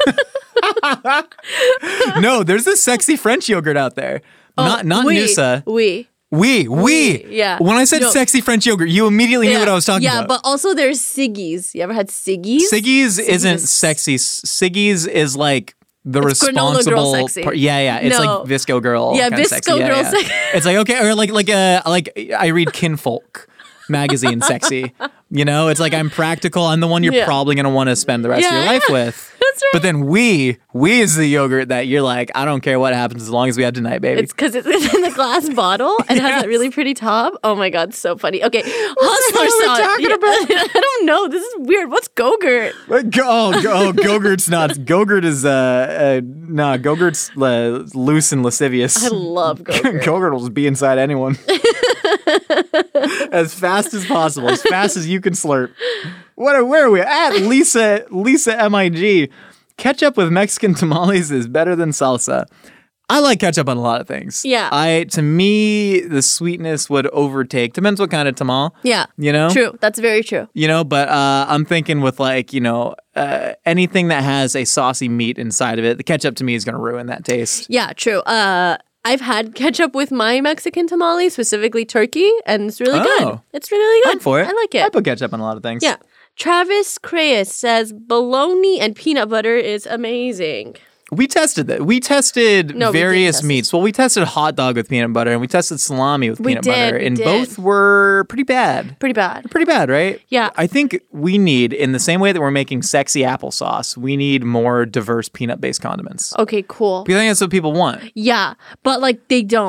No, there's this sexy French yogurt out there. not not oui, Noosa. Oui. We, we. yeah. When I said No. sexy French yogurt, you immediately knew Yeah, what I was talking yeah, about. but also there's Siggy's. You ever had Siggy's? Siggy's isn't is- sexy. Siggy's is like the It's granola responsible girl sexy. part. Yeah, yeah. It's No. like Visco girl. Yeah, kinda Visco sexy. Yeah, girl yeah. sexy. It's like okay, or like like uh like I read Kinfolk magazine sexy. You know, it's like I'm practical. I'm the one you're Yeah. probably gonna want to spend the rest of Yeah, your life yeah. with. That's right. But then we, we is the yogurt that you're like, I don't care what happens as long as we have tonight, baby. It's because it's in the glass bottle and it has that really pretty top. Oh my god, so funny. Okay, Hustler the hell sauce. are we talking Yeah, I don't know. This is weird. What's Gogurt? What? Go- oh, go- oh, Gogurt's not. Gogurt is uh, uh nah. Gogurt's uh, loose and lascivious. I love Gogurt. Gogurt will just be inside anyone. As fast as possible, as fast as you can slurp. What are, where are we at? Lisa, Lisa M I G. Ketchup with Mexican tamales is better than salsa. I like ketchup on a lot of things. Yeah. I to me the sweetness would overtake. Depends what kind of tamal. Yeah, You know. true. That's very true. You know, but uh, I'm thinking with like, you know, uh, anything that has a saucy meat inside of it, the ketchup to me is going to ruin that taste. Yeah, true. Uh, I've had ketchup with my Mexican tamale, specifically turkey, and it's really good. Oh. It's really good. I'm for it. I like I it. put ketchup on a lot of things. Yeah. Travis Creus says bologna and peanut butter is amazing. We tested that. We tested No, we didn't various test it. meats. Well, we tested hot dog with peanut butter and we tested salami with We peanut did, butter, we and did. both were pretty bad. Pretty bad. Pretty bad, right? Yeah. I think we need, in the same way that we're making sexy applesauce, we need more diverse peanut-based condiments. Okay, cool. Because I think that's what people want. Yeah, but like they don't.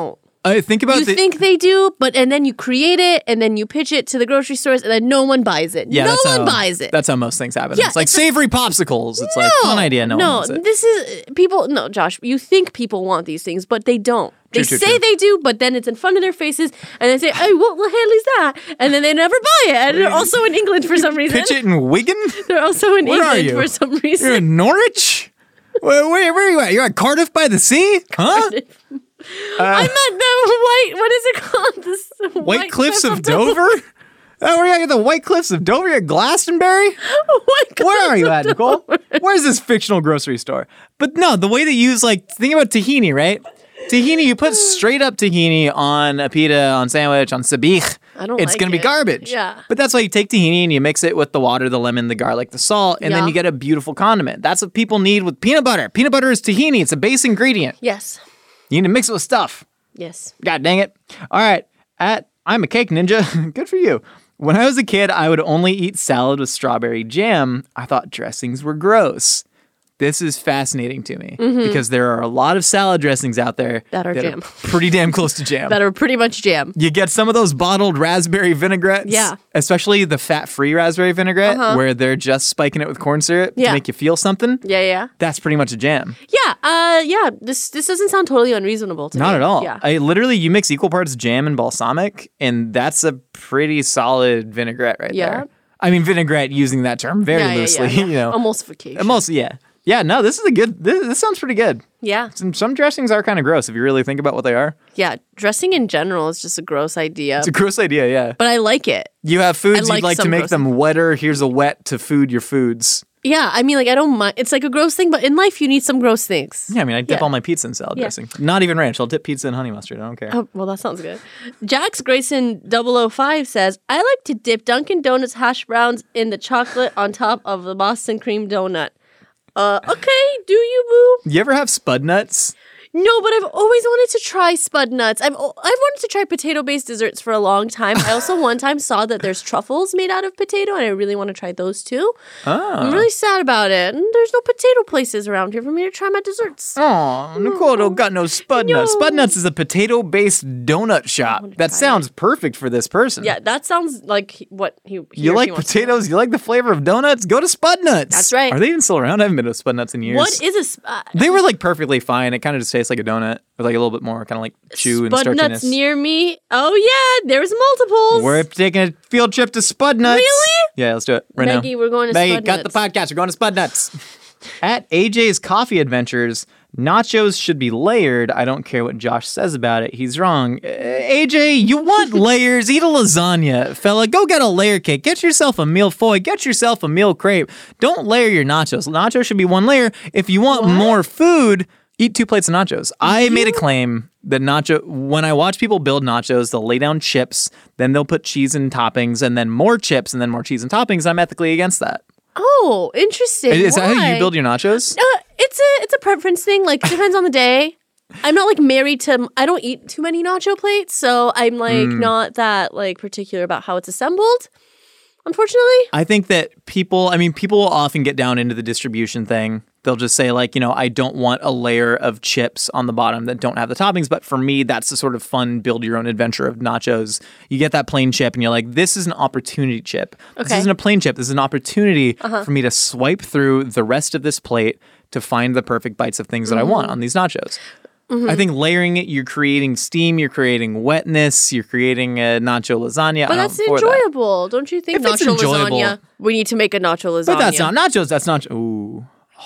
I think about You the, think they do, but and then you create it and then you pitch it to the grocery stores and then no one buys it. yeah, no that's one how, buys it. That's how most things happen. Yeah, it's like it's a- savory popsicles. It's like fun idea. No, no, one wants it. this is people. No, Josh, you think people want these things, but they don't. They True, true, say true. they do, but then it's in front of their faces, and they say, "Hey, what the hell is that?" And then they never buy it. And they're also in England for some reason. Pitch it in Wigan? They're also in Where are England you? for some You're reason. in Norwich? where, where, where are you at? You're at Cardiff by the Sea? Huh? I'm at the white. What is it called? This White Cliffs of Dover? Oh, we're at the White Cliffs of Dover. You're at Glastonbury? White Where are Cliffs you of at, Nicole? Dover. Where's this fictional grocery store? But no, the way they use, like, think about tahini, right? Tahini, you put straight up tahini on a pita, on sandwich, on sabich. I don't It's like going to be it. garbage. Yeah. But that's why you take tahini and you mix it with the water, the lemon, the garlic, the salt, and then Yeah. you get a beautiful condiment. That's what people need with peanut butter. Peanut butter is tahini. It's a base ingredient. Yes. You need to mix it with stuff. Yes. God dang it. All right. At I'm a cake ninja. Good for you. When I was a kid, I would only eat salad with strawberry jam. I thought dressings were gross. This is fascinating to me because there are a lot of salad dressings out there Mm-hmm. That are jam. pretty damn close to jam. That are pretty much jam. You get some of those bottled raspberry vinaigrettes. Yeah. Especially the fat-free raspberry vinaigrette where they're just spiking it with corn syrup Yeah. to make you feel something. Yeah, yeah. That's pretty much a jam. Yeah, uh, yeah. This this doesn't sound totally unreasonable to me. Not at all. Yeah. I literally, you mix equal parts jam and balsamic, and that's a pretty solid vinaigrette right Yeah. there. I mean, vinaigrette using that term very yeah, yeah, loosely, yeah, yeah. you know. Emulsification. Most, yeah. Yeah, no, this is a good, this, this sounds pretty good. yeah. Some, some dressings are kind of gross if you really think about what they are. Yeah. Dressing in general is just a gross idea. It's a gross idea, yeah. But I like it. You have foods, I like you'd like to some make gross them wetter. Here's a wet to food your foods. Yeah, I mean, like, I don't mind. It's like a gross thing, but in life, you need some gross things. Yeah, I mean, I dip Yeah. all my pizza in salad Yeah. dressing. Not even ranch. I'll dip pizza in honey mustard. I don't care. Oh, well, that sounds good. Jax Grayson double oh five says, I like to dip Dunkin' Donuts hash browns in the chocolate on top of the Boston cream donut. Uh, okay, do you, boo? You ever have spud nuts? No, but I've always wanted to try spud nuts. I've I've wanted to try potato-based desserts for a long time. I also one time saw that there's truffles made out of potato, and I really want to try those too. Oh. I'm really sad about it. And there's no potato places around here for me to try my desserts. Oh, Nicole don't got no Spud Nuts. Spud Nuts is a potato-based donut shop. That try sounds perfect for this person. Yeah, that sounds like he- what he. he or You she like wants to do. potatoes? You like the flavor of donuts? Go to Spud Nuts. That's right. Are they even still around? I haven't been to Spud Nuts in years. What is a sp- uh, They were like perfectly fine. It kind of just tastes like a donut with like a little bit more kind of like chew and Spud starchiness. Nuts near me? Oh yeah, there's multiples. We're taking a field trip to Spud Nuts. Really? Yeah, let's do it right Maggie, now. we're going to Maggie, Spud cut Nuts. the podcast. We're going to Spud Nuts. At A J's Coffee Adventures, nachos should be layered. I don't care what Josh says about it. He's wrong. Uh, A J, you want layers? Eat a lasagna, fella. Go get a layer cake. Get yourself a meal foy. Get yourself a meal crepe. Don't layer your nachos. Nachos should be one layer. If you want more food, eat two plates of nachos. I made a claim that nacho, when I watch people build nachos, they'll lay down chips, then they'll put cheese and toppings, and then more chips, and then more cheese and toppings. I'm ethically against that. Oh, interesting. Is that how Why? you build your nachos? Uh, it's a it's a preference thing. Like depends on the day. I'm not like married to. I don't eat too many nacho plates, so I'm like Hmm. not that like particular about how it's assembled. Unfortunately, I think that people, I mean, people will often get down into the distribution thing. They'll just say, like, you know, I don't want a layer of chips on the bottom that don't have the toppings. But for me, that's the sort of fun build your own adventure of nachos. You get that plain chip and you're like, this is an opportunity chip. This Okay. isn't a plain chip. This is an opportunity for me to swipe through the rest of this plate to find the perfect bites of things that I want on these nachos. I think layering it, you're creating steam, you're creating wetness, you're creating a nacho lasagna. but I'm that's for that. enjoyable, don't you think? If it's nacho enjoyable- lasagna. We need to make a nacho lasagna. But that's not nachos. That's not. Ooh.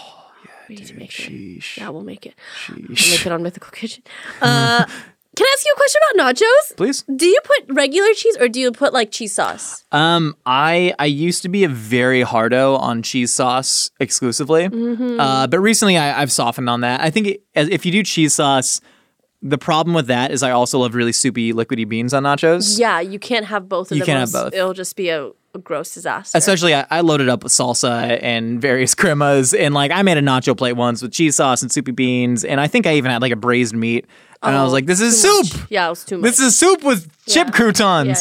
We need to make it. Sheesh. Yeah, we'll make it. We'll Sheesh. make it on Mythical Kitchen. Uh, can I ask you a question about nachos? Please. Do you put regular cheese or do you put like cheese sauce? Um, I I used to be a very hardo on cheese sauce exclusively, Mm-hmm. uh, but recently I, I've softened on that. I think it, as, if you do cheese sauce, the problem with that is I also love really soupy, liquidy beans on nachos. Yeah, you can't have both of You them. can't else have both. It'll just be a, a gross disaster. Essentially, I, I loaded up with salsa and various cremas, and like I made a nacho plate once with cheese sauce and soupy beans, and I think I even had like a braised meat, and I was Oh, like, "This is too soup. much. Yeah, it was too much. This is soup with chip Yeah. croutons." Yeah, yeah.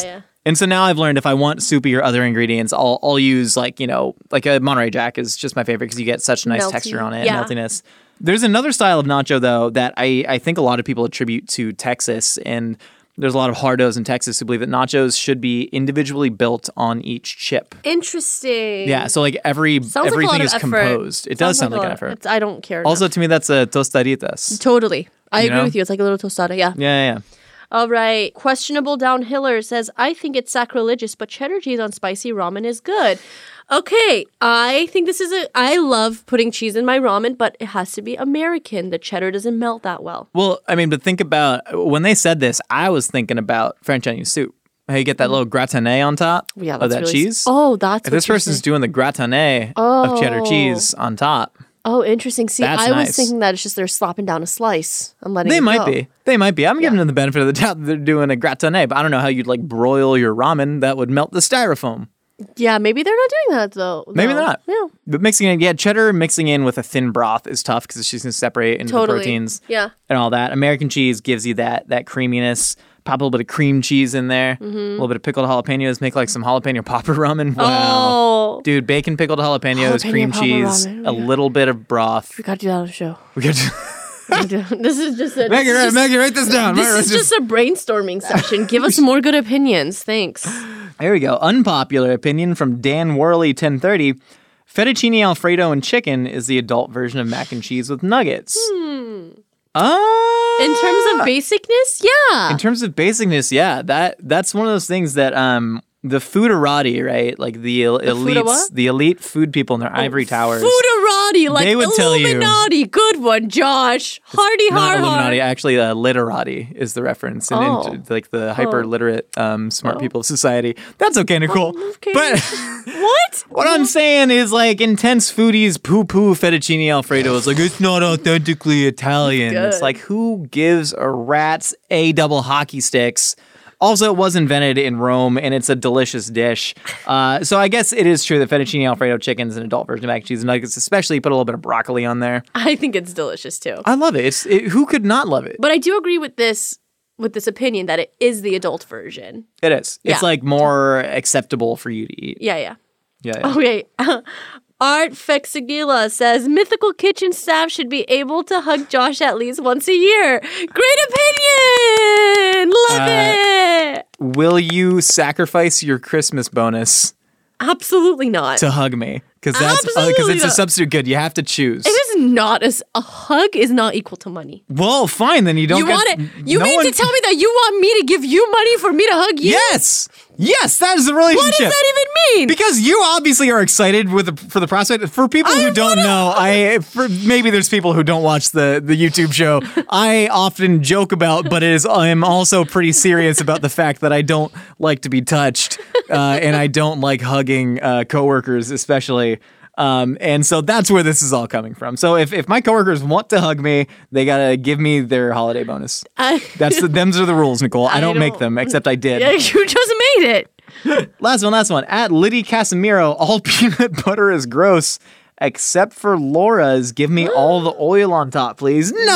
And so now I've learned if I want soupy or other ingredients, I'll I'll use like, you know, like a Monterey Jack is just my favorite because you get such nice Melty. texture on it, Yeah. meltiness. There's another style of nacho, though, that I, I think a lot of people attribute to Texas. And there's a lot of hardos in Texas who believe that nachos should be individually built on each chip. Interesting. Yeah, so like every Sounds like a everything lot is of effort. composed. It does sound like, a an lot- effort. it's- I don't care. Also, enough. to me, that's a tostaditas. Totally. I You agree know? with you. It's like a little tostada. Yeah. Yeah, yeah, yeah. All right. Questionable Downhiller says, I think it's sacrilegious, but cheddar cheese on spicy ramen is good. Okay. I think this is a. I love putting cheese in my ramen, but it has to be American. The cheddar doesn't melt that well. Well, I mean, but think about when they said this, I was thinking about French onion soup. How you get that little gratiné on top Yeah, of that's that really, cheese. Oh, that's If what this you're person's saying. doing the gratiné of cheddar cheese on top, Oh, interesting. See, That's I was nice. thinking that it's just they're slopping down a slice and letting they it might go. be. They might be. I'm giving them the benefit of the doubt that they're doing a gratiné, but I don't know how you'd like broil your ramen. That would melt the styrofoam. Yeah, maybe they're not doing that though. Maybe though. they're not. Yeah. But mixing in, yeah, cheddar mixing in with a thin broth is tough because it's just going to separate into Totally. the proteins Yeah. and all that. American cheese gives you that that creaminess. Pop a little bit of cream cheese in there, Mm-hmm. a little bit of pickled jalapenos, make like some jalapeno popper ramen. Wow. Oh. Dude, bacon, pickled jalapenos, Jalapeno cream popper cheese, ramen, a yeah. little bit of broth. We got to do that on the show. We got This is just a. Maggie, this is write, just- Maggie, write this down. This Write- is just a brainstorming session. Give us more good opinions. Thanks. There we go. Unpopular opinion from Dan Worley, ten thirty. Fettuccine Alfredo and chicken is the adult version of mac and cheese with nuggets. Hmm. Uh, In terms of basicness, yeah. in terms of basicness, yeah, that that's one of those things that um the foodorati, right? Like the, el- food of elites, what? the elite food people in their ivory towers. Foodorati, like They would tell you- Illuminati. Good one, Josh. Hardy Not har Illuminati, har. actually, uh, literati is the reference, and Oh. into, like the hyper literate, um, smart people of society. That's okay, Nicole. okay. But What? what I'm saying is, like, intense foodies poo-poo fettuccine Alfredo is like it's not authentically Italian. It's Good. like who gives a rat's a double hockey sticks? Also, it was invented in Rome, and it's a delicious dish. Uh, so I guess it is true that fettuccine Alfredo chicken is an adult version of mac and cheese and nuggets, especially put a little bit of broccoli on there. I think it's delicious too. I love it. It's it, who could not love it? But I do agree with this with this opinion that it is the adult version. It is. Yeah. It's like more acceptable for you to eat. Yeah, yeah. Yeah. yeah. Okay. Art Fexagila says mythical kitchen staff should be able to hug Josh at least once a year. Great opinion. Love Uh, it. Will you sacrifice your Christmas bonus Absolutely not. to hug me? Because that's because Absolutely it's a not. substitute good. You have to choose. It is not as a hug is not equal to money. Well, fine. Then you don't. You get, want it? You no mean one- to tell me that you want me to give you money for me to hug you? Yes. Yes. That is the relationship. What does that even mean? Because you obviously are excited with the, for the prospect. For people I who don't wanna- know, I for maybe there's people who don't watch the the YouTube show. I often joke about, but it is I'm also pretty serious about the fact that I don't like to be touched, uh, and I don't like hugging uh, coworkers, especially. Um, and so that's where this is all coming from. So if, if my coworkers want to hug me, they gotta give me their holiday bonus. I, That's the them's are the rules, Nicole. I, I don't make don't- them, except I did. yeah, you just made it. Last one, last one. At Liddy Casimiro, all peanut butter is gross, except for Laura's. Give me all the oil on top, please. No!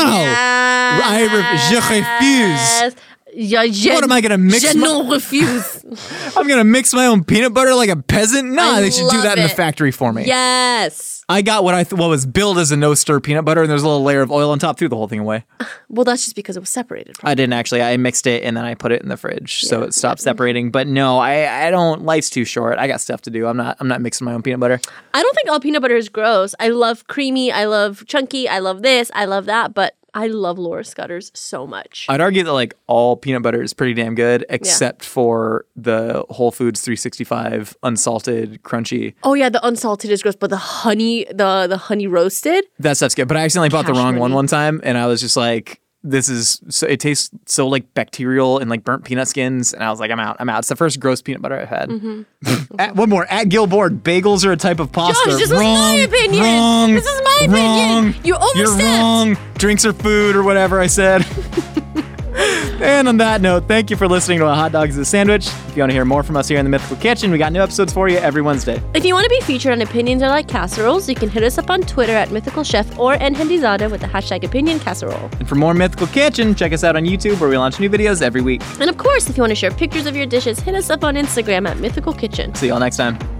I re- je refuse. Yeah, je, What am I gonna mix Je my- non refuse. I'm gonna mix my own peanut butter like a peasant? Nah, I they should do love that in the it. factory for me. Yes. I got what I th- what was billed as a no stir peanut butter, and there's a little layer of oil on top. Threw the whole thing away. Well, that's just because it was separated. I didn't actually. I mixed it and then I put it in the fridge, so it stopped separating. But no, I I don't. Life's too short. I got stuff to do. I'm not. I'm not mixing my own peanut butter. I don't think all peanut butter is gross. I love creamy. I love chunky. I love this. I love that. But I love Laura Scudder's so much. I'd argue that like all peanut butter is pretty damn good, except for the Whole Foods three sixty-five unsalted, crunchy. Oh yeah, the unsalted is gross, but the honey, the the honey roasted. That stuff's good. But I accidentally bought the Cash wrong one money. one time, and I was just like, "This is so." It tastes so like bacterial and like burnt peanut skins, and I was like, "I'm out. I'm out." It's the first gross peanut butter I've had. At, one more. At Gilboard, bagels are a type of pasta. Josh, this was wrong, my opinion. Wrong. This is my opinion. Wrong. You You're overstepped. wrong. Drinks are food or whatever I said. And on that note, thank you for listening to A Hot Dog is a Sandwich. If you want to hear more from us here in the Mythical Kitchen, we got new episodes for you every Wednesday. If you want to be featured on Opinions Are Like Casseroles, you can hit us up on Twitter at Mythical Chef or Nhendizada with the hashtag Opinion Casserole. And for more Mythical Kitchen, check us out on YouTube where we launch new videos every week. And of course, if you want to share pictures of your dishes, hit us up on Instagram at Mythical Kitchen. See y'all next time.